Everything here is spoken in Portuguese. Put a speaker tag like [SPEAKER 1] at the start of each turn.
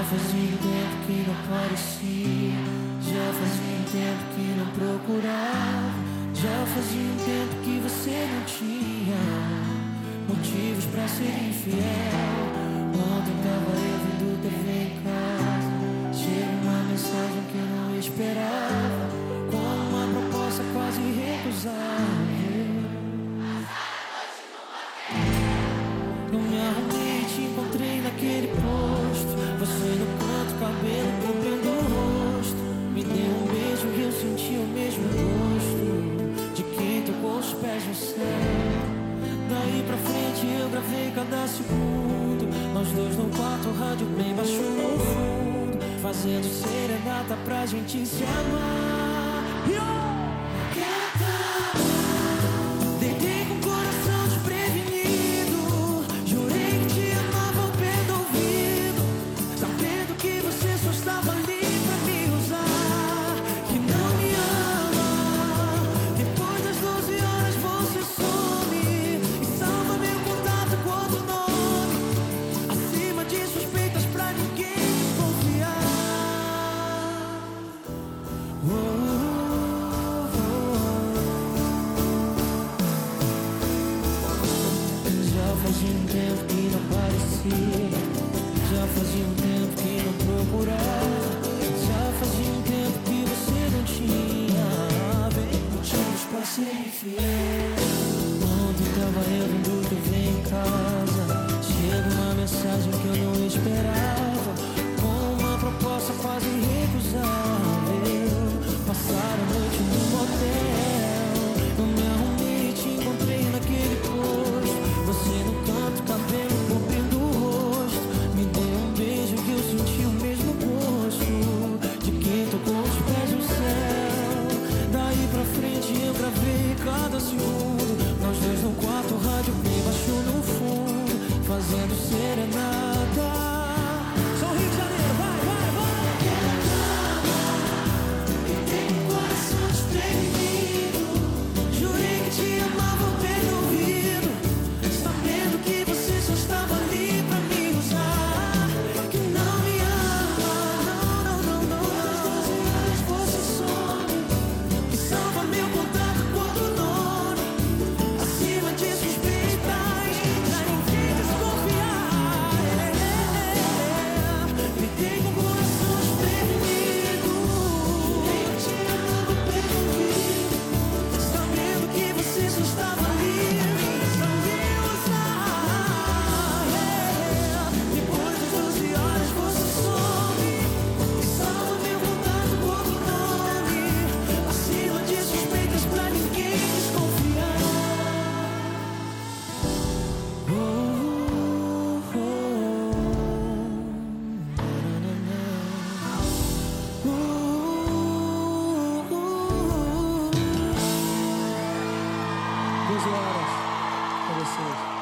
[SPEAKER 1] fazia um tempo que não aparecia, já fazia um tempo que não procurava, já fazia um tempo que você não tinha motivos pra ser infiel. Ontem tava eu vendo TV em casa, chega uma mensagem que eu não esperava, com uma proposta quase recusável. Não me arrumei, te encontrei naquele posto, você no canto, cabelo cobrindo o rosto. Me deu um beijo e eu senti o mesmo gosto de quem tocou os pés no céu. Daí pra frente eu gravei cada segundo, nós dois no quarto, rádio bem baixo no fundo, fazendo serenata pra gente se amar. Deitei com o coração desprevenido, jurei que te amava ao pé do ouvido, sabendo que você só estava ali pra me usar, que não me ama. Depois das 12 horas você some e salva meu contato com outro nome, acima de suspeitas pra ninguém desconfiar. Já fazia um tempo que não aparecia, já fazia um tempo que não procurava, já fazia um tempo que você não tinha bem motivos pra ser infiel. Ontem tava eu vendo TV em casa, chega uma mensagem que eu não esperava, com uma proposta quase recusável. Passaram a noite no motel, não me arrumei, te encontrei naquele posto, você no canto, cabelo cobrindo o rosto. Me deu um beijo que eu senti o mesmo gosto de quem tocou os pés no céu. Daí pra frente eu gravei cada segundo, nós dois no quarto, rádio bem baixo no fundo, fazendo serenata. Só Rio de Janeiro, vai, vai, vai! Deitei com o coração desprevenido, jurei que te amava ao pé do ouvido, sabendo que você só estava ali pra me usar, que não me ama. Não, não, não, não. Às 12 horas você some e salva meu contato com outro nome, acima de suspeitas pra ninguém desconfiar. Deitei com o coração desprevenido, jurei que te amava ao pé do ouvido, sabendo que você só estava ali pra me usar. Depois das 12 horas você some e salva meu contato com outro nome, acima de suspeitas pra ninguém desconfiar. Doze horas com vocês.